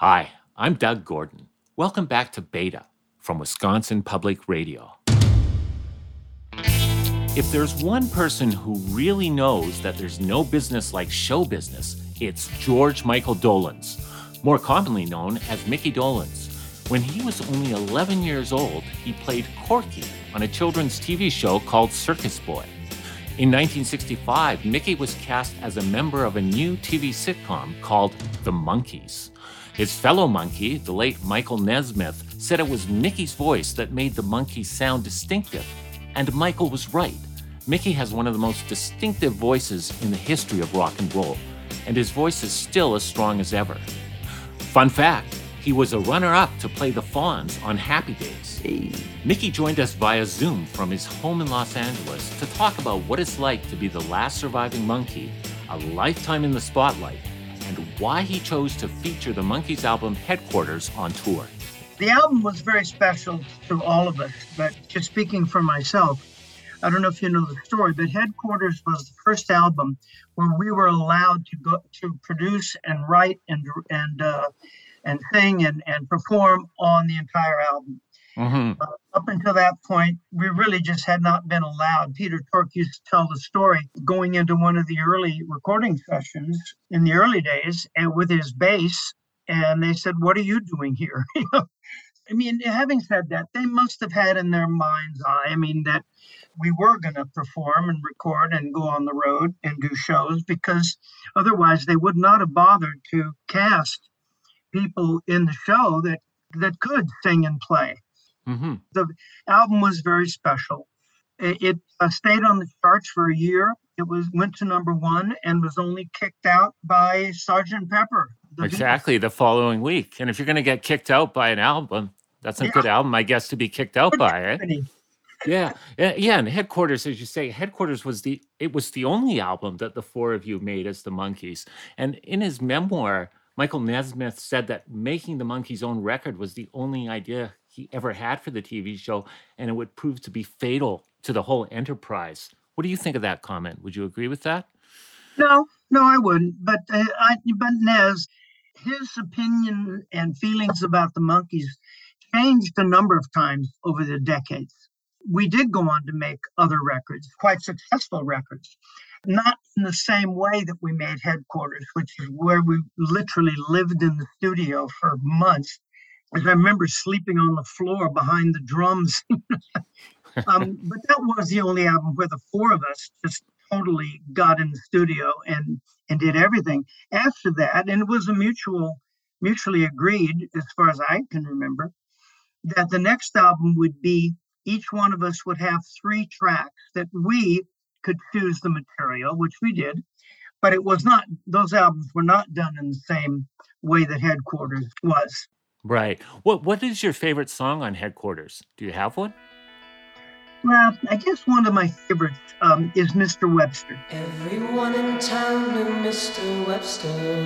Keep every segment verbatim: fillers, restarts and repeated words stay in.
Hi, I'm Doug Gordon. Welcome back to Beta from Wisconsin Public Radio. If there's one person who really knows that there's no business like show business, it's George Michael Dolans, more commonly known as Mickey Dolenz. When he was only eleven years old, he played Corky on a children's T V show called Circus Boy. In nineteen sixty-five, Mickey was cast as a member of a new T V sitcom called The Monkees. His fellow monkey, the late Michael Nesmith, said it was Mickey's voice that made the Monkees sound distinctive. And Michael was right. Mickey has one of the most distinctive voices in the history of rock and roll, and his voice is still as strong as ever. Fun fact, he was a runner-up to play the Fonz on Happy Days. Hey. Mickey joined us via Zoom from his home in Los Angeles to talk about what it's like to be the last surviving monkey, a lifetime in the spotlight, and why he chose to feature the Monkees album Headquarters on tour. The album was very special to all of us, but just speaking for myself, I don't know if you know the story, but Headquarters was the first album where we were allowed to go to produce and write and and uh, and sing and, and perform on the entire album. Mm-hmm. Uh, up until that point, we really just had not been allowed. Peter Tork used to tell the story going into one of the early recording sessions in the early days and with his bass, and they said, "What are you doing here?" I mean, having said that, they must have had in their mind's eye, I mean, that we were going to perform and record and go on the road and do shows, because otherwise they would not have bothered to cast people in the show that, that could sing and play. Mm-hmm. The album was very special. It, it uh, stayed on the charts for a year. It was went to number one and was only kicked out by Sergeant Pepper. The exactly, Beatles. The following week. And if you're going to get kicked out by an album, that's a yeah. good album, I guess, to be kicked out by, eh? Yeah, yeah, and Headquarters, as you say, Headquarters was the it was the only album that the four of you made as the Monkees. And in his memoir, Michael Nesmith said that making the Monkees' own record was the only idea he ever had for the T V show, and it would prove to be fatal to the whole enterprise. What do you think of that comment? Would you agree with that? No, no, I wouldn't. But uh, I, but Nez, his opinion and feelings about the Monkees changed a number of times over the decades. We did go on to make other records, quite successful records, not in the same way that we made Headquarters, which is where we literally lived in the studio for months. As I remember sleeping on the floor behind the drums. um, but that was the only album where the four of us just totally got in the studio and, and did everything. After that, and it was a mutual, mutually agreed, as far as I can remember, that the next album would be each one of us would have three tracks that we could choose the material, which we did, but it was not, those albums were not done in the same way that Headquarters was. Right. What What is your favorite song on Headquarters? Do you have one? Well, I guess one of my favorites um, is Mister Webster. Everyone in town knew Mister Webster.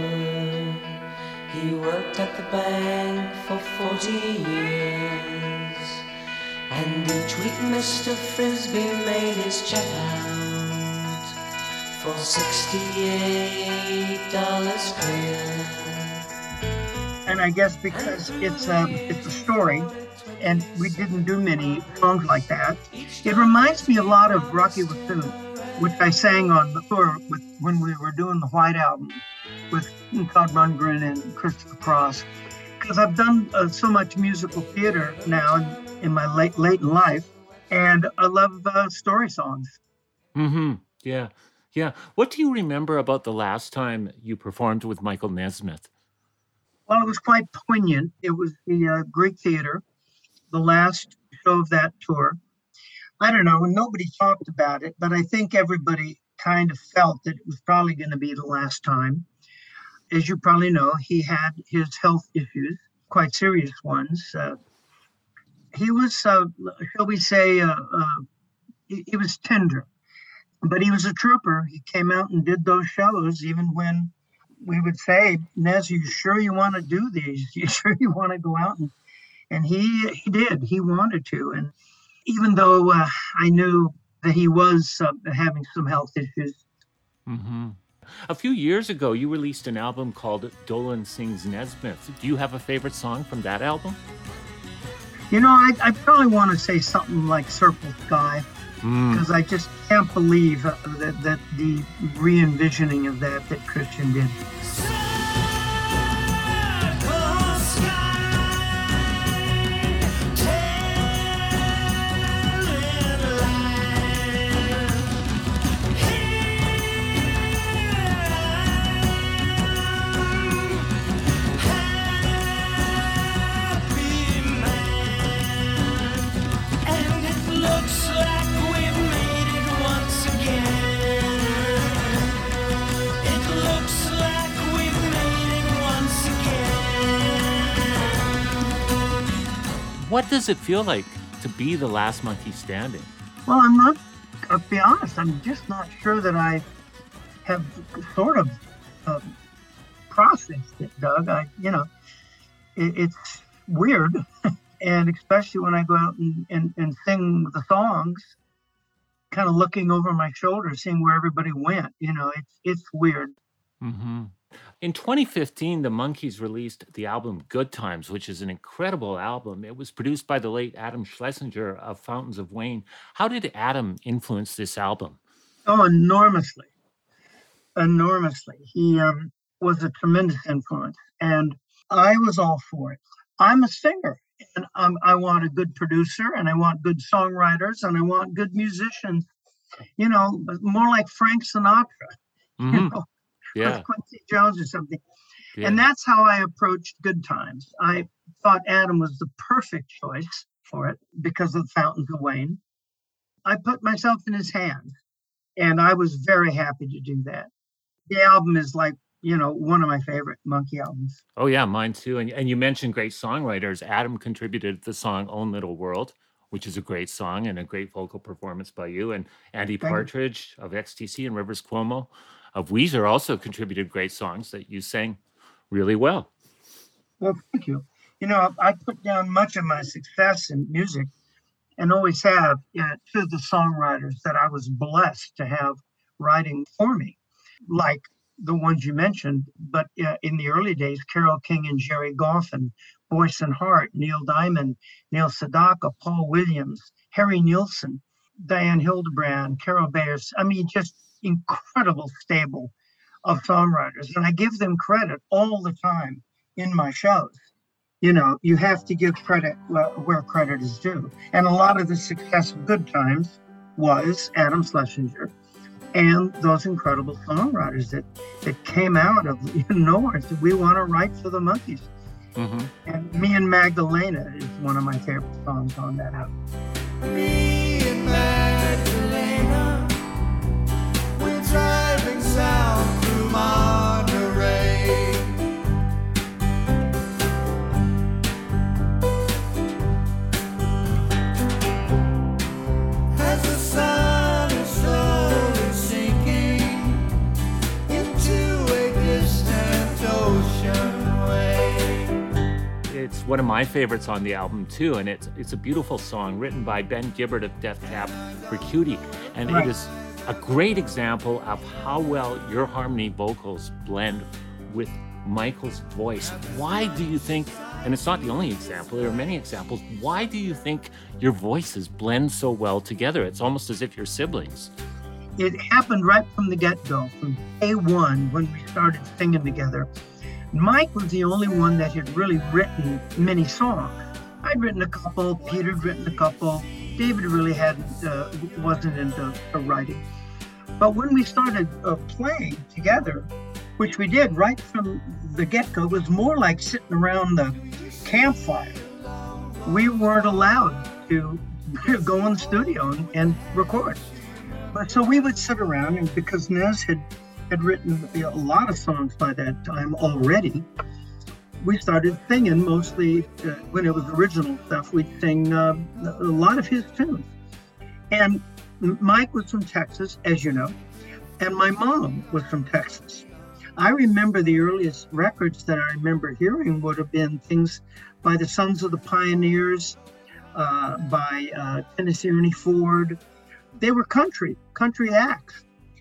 He worked at the bank for forty years. And each week Mister Frisbee made his check out for sixty-eight dollars clear. And I guess because it's a, it's a story, and we didn't do many songs like that, it reminds me a lot of Rocky Raccoon, which I sang on the tour with, when we were doing the White Album with Todd Rundgren and Christopher Cross. Because I've done uh, so much musical theater now in, in my late late life, and I love uh, story songs. Mm-hmm. Yeah, yeah. What do you remember about the last time you performed with Michael Nesmith? Well, it was quite poignant. It was the uh, Greek Theater, the last show of that tour. I don't know, nobody talked about it, but I think everybody kind of felt that it was probably going to be the last time. As you probably know, he had his health issues, quite serious ones. Uh, he was, uh, shall we say, uh, uh, he, he was tender, but he was a trooper. He came out and did those shows even when we would say, Nez, are you sure you want to do these? You sure you want to go out? And, and he he did. He wanted to. And even though uh, I knew that he was uh, having some health issues. Mm-hmm. A few years ago, you released an album called Dolan Sings Nesmith. Do you have a favorite song from that album? You know, I, I probably want to say something like Circle Sky, because mm. I just can't believe that, that the re-envisioning of that that Christian did. What does it feel like to be the last monkey standing? Well, I'm not, I'll be honest, I'm just not sure that I have sort of uh, processed it, Doug. I, you know, it, it's weird. And especially when I go out and, and, and sing the songs, kind of looking over my shoulder, seeing where everybody went, you know, it's, it's weird. Mm-hmm. In twenty fifteen, the Monkees released the album Good Times, which is an incredible album. It was produced by the late Adam Schlesinger of Fountains of Wayne. How did Adam influence this album? Oh, enormously. Enormously. He um, was a tremendous influence, and I was all for it. I'm a singer, and um, I want a good producer, and I want good songwriters, and I want good musicians, you know, more like Frank Sinatra. Mm-hmm. You know? Yeah. With Quincy Jones or something. Yeah. And that's how I approached Good Times. I thought Adam was the perfect choice for it because of Fountains of Wayne. I put myself in his hands, and I was very happy to do that. The album is like, you know, one of my favorite Monkee albums. Oh, yeah, mine too. And, and you mentioned great songwriters. Adam contributed the song Own Little World, which is a great song and a great vocal performance by you. And Andy Thank Partridge you. Of X T C and Rivers Cuomo of Weezer also contributed great songs that you sang really well. Well, thank you. You know, I put down much of my success in music and always have uh, to the songwriters that I was blessed to have writing for me, like the ones you mentioned. But uh, in the early days, Carole King and Jerry Goffin, Boyce and Hart, Neil Diamond, Neil Sedaka, Paul Williams, Harry Nilsson, Diane Hildebrand, Carol Bayers. I mean, just incredible stable of songwriters. And I give them credit all the time in my shows. You know, you have to give credit where credit is due. And a lot of the success of Good Times was Adam Schlesinger and those incredible songwriters that, that came out of nowhere and said, we want to write for the Monkees. Mm-hmm. And Me and Magdalena is one of my favorite songs on that album. Me and Magdalena, we're driving south through Monterey. As the sun is slowly sinking into a distant ocean wave. It's one of my favorites on the album too, and it's it's a beautiful song written by Ben Gibbard of Death Cab for Cutie, and right. It is a great example of how well your harmony vocals blend with Michael's voice. Why do you think, and it's not the only example, there are many examples, why do you think your voices blend so well together? It's almost as if you're siblings. It happened right from the get-go, from day one when we started singing together. Mike was the only one that had really written many songs. I'd written a couple, Peter had written a couple, David really hadn't, uh, wasn't into uh, writing. But when we started uh, playing together, which we did right from the get-go, it was more like sitting around the campfire. We weren't allowed to go in the studio and, and record. But so we would sit around, and because Nez had, had written a lot of songs by that time already, we started singing mostly, uh, when it was original stuff, we'd sing uh, a lot of his tunes. And Mike was from Texas, as you know, and my mom was from Texas. I remember the earliest records that I remember hearing would have been things by the Sons of the Pioneers, uh, by uh, Tennessee Ernie Ford. They were country, country acts.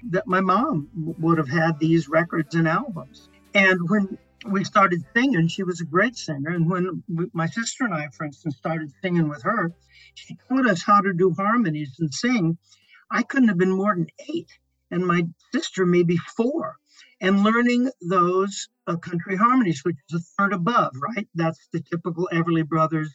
that my mom w- would have had these records and albums. And when we started singing, she was a great singer. And when we, my sister and I, for instance, started singing with her, she taught us how to do harmonies and sing. I couldn't have been more than eight, and my sister maybe four, and learning those uh, country harmonies, which is a third above, right? That's the typical Everly Brothers,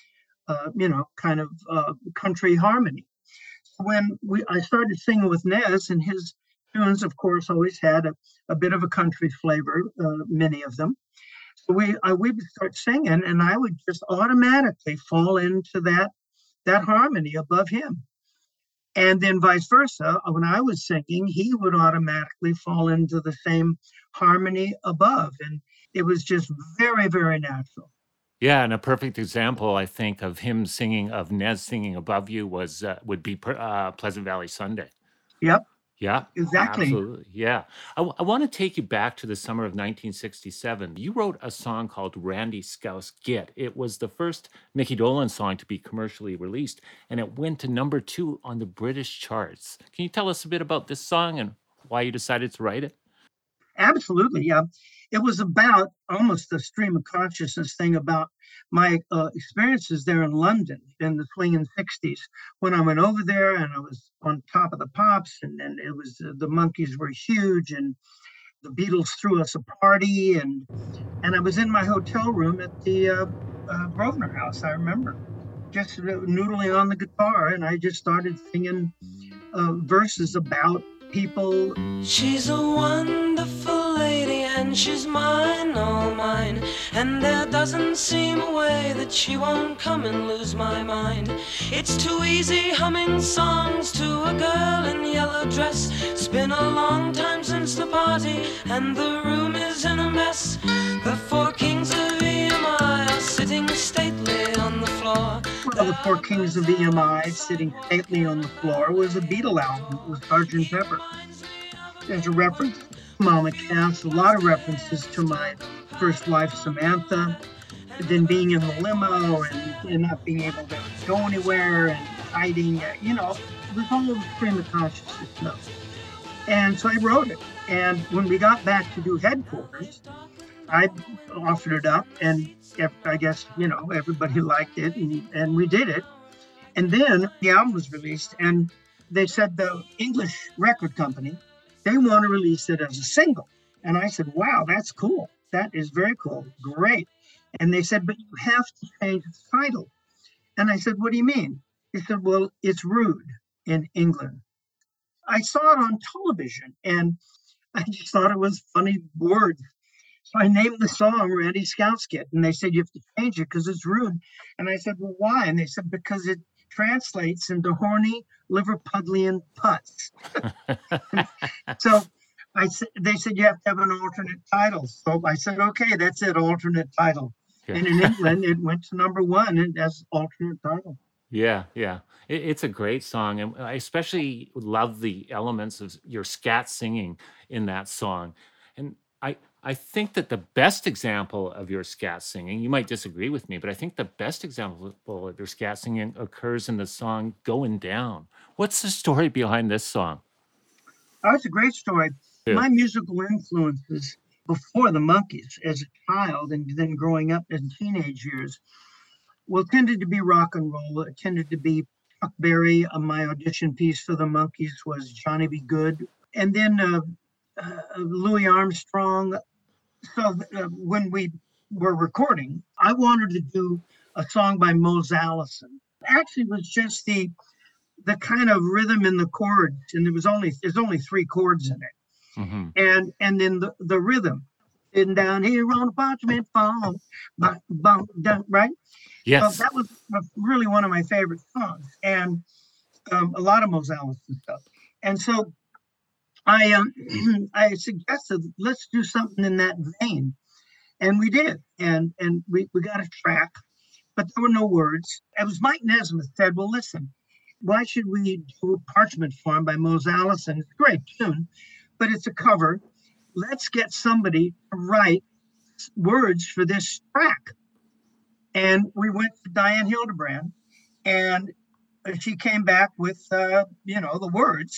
uh, you know, kind of uh, country harmony. When we I started singing with Nez, and his tunes, of course, always had a, a bit of a country flavor, uh, many of them. So we I, we would start singing, and I would just automatically fall into that that harmony above him. And then vice versa, when I was singing, he would automatically fall into the same harmony above. And it was just very, very natural. Yeah, and a perfect example, I think, of him singing, of Nez singing above you was uh, would be Per- uh, Pleasant Valley Sunday. Yep, Yeah, exactly. absolutely. Yeah. I, w- I want to take you back to the summer of nineteen sixty-seven. You wrote a song called Randy Scouse Git. It was the first Mickey Dolenz song to be commercially released, and it went to number two on the British charts. Can you tell us a bit about this song and why you decided to write it? Absolutely. Yeah. It was about almost a stream of consciousness thing about my uh, experiences there in London in the swinging sixties when I went over there and I was on top of the pops, and then it was uh, the Monkees were huge, and the Beatles threw us a party, and and I was in my hotel room at the uh, uh, Grosvenor House. I remember just noodling on the guitar, and I just started singing uh, verses about people. She's a wonderful lady and she's mine, all mine. And there doesn't seem a way that she won't come and lose my mind. It's too easy humming songs to a girl in yellow dress. It's been a long time since the party and the room is in a mess. The four kings of E M I are sitting stately on the floor. Well, the Four Kings of E M I sitting stately on the floor was a Beatle album. It was Sergeant Pepper. There's a reference to Mama Cass, a lot of references to my first wife, Samantha, then being in the limo and, and not being able to go anywhere and hiding, you know, it was all a stream of consciousness stuff. And so I wrote it. And when we got back to do Headquarters, I offered it up, and I guess, you know, everybody liked it, and, and we did it. And then the album was released, and they said the English record company, they want to release it as a single. And I said, wow, that's cool. That is very cool. Great. And they said, but you have to change the title. And I said, what do you mean? They said, well, it's rude in England. I saw it on television, and I just thought it was funny words. So I named the song Randy Scouse Git, and they said, you have to change it because it's rude. And I said, well, why? And they said, because it translates into horny Liverpudlian putts. So I said, they said, you have to have an alternate title. So I said, okay, that's it, alternate title. Yeah. And in England, it went to number one as alternate title. Yeah, yeah. It, it's a great song. And I especially love the elements of your scat singing in that song. And I, I think that the best example of your scat singing, you might disagree with me, but I think the best example of your scat singing occurs in the song Going Down. What's the story behind this song? Oh, it's a great story. Yeah. My musical influences before the Monkees as a child and then growing up in teenage years, well, tended to be rock and roll. It tended to be Chuck Berry. Uh, my audition piece for the Monkees was Johnny B. Good. And then uh, uh, Louis Armstrong. So uh, when we were recording, I wanted to do a song by Mose Allison. Actually, it was just the the kind of rhythm in the chords, and there was only there's only three chords in it, mm-hmm. and and then the, the rhythm, sitting down here on a parchment farm, right? Yes, so that was really one of my favorite songs, and um, a lot of Mose Allison stuff. And so I um, I suggested let's do something in that vein, and we did, and and we, we got a track, but there were no words. It was Mike Nesmith said, well, listen, why should we do Parchment Farm by Mose Allison? It's a great tune, but it's a cover. Let's get somebody to write words for this track. And we went to Diane Hildebrand, and she came back with, uh, you know, the words.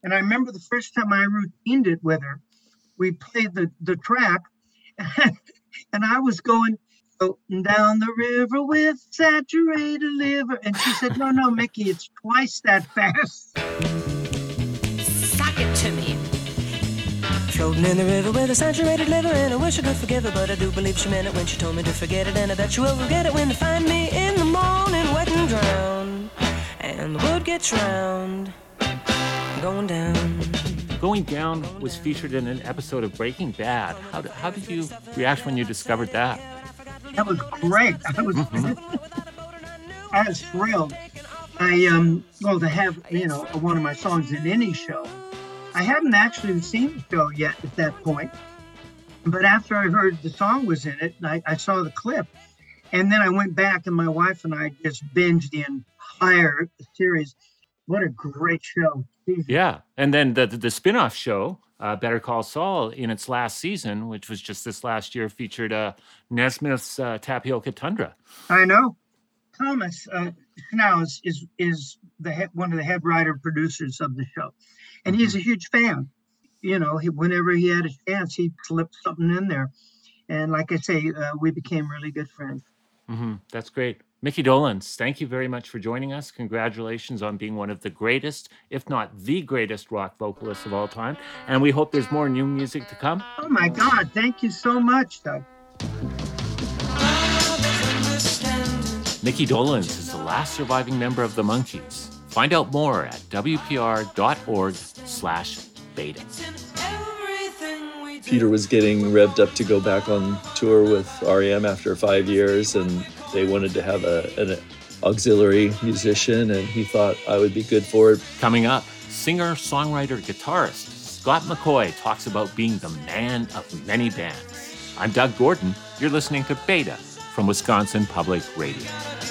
And I remember the first time I routined it with her, we played the, the track, and I was going, floating down the river with saturated liver. And she said, no, no, Mickey, it's twice that fast. Sock it to me. Floating in the river with a saturated liver, and I wish I could forgive her, but I do believe she meant it when she told me to forget it, and I bet you will forget it when you find me in the morning wet and drowned, and the wood gets round, going down. Going Down was featured in an episode of Breaking Bad. How did, how did you react when you discovered that? That was great. I was, I was thrilled. I um, well, to have you know one of my songs in any show. I hadn't actually seen the show yet at that point, but after I heard the song was in it, I, I saw the clip, and then I went back, and my wife and I just binged the entire series. What a great show! Yeah, and then the the, the spin-off show, uh, Better Call Saul, in its last season, which was just this last year, featured uh, Nesmith's uh, Tapioca Tundra. I know. Thomas uh, now is is, is the head, one of the head writer producers of the show, and he's a huge fan. You know, he, whenever he had a chance, he'd slip something in there, and like I say, uh, we became really good friends. Mm-hmm. That's great. Mickey Dolenz, thank you very much for joining us. Congratulations on being one of the greatest, if not the greatest rock vocalists of all time. And we hope there's more new music to come. Oh my God, thank you so much, Doug. Mickey Dolenz is the last surviving member of the Monkees. Find out more at W P R dot org slash beta. Peter was getting revved up to go back on tour with R E M after five years, and they wanted to have a, an auxiliary musician, and he thought I would be good for it. Coming up, singer, songwriter, guitarist Scott McCoy talks about being the man of many bands. I'm Doug Gordon. You're listening to Beta from Wisconsin Public Radio.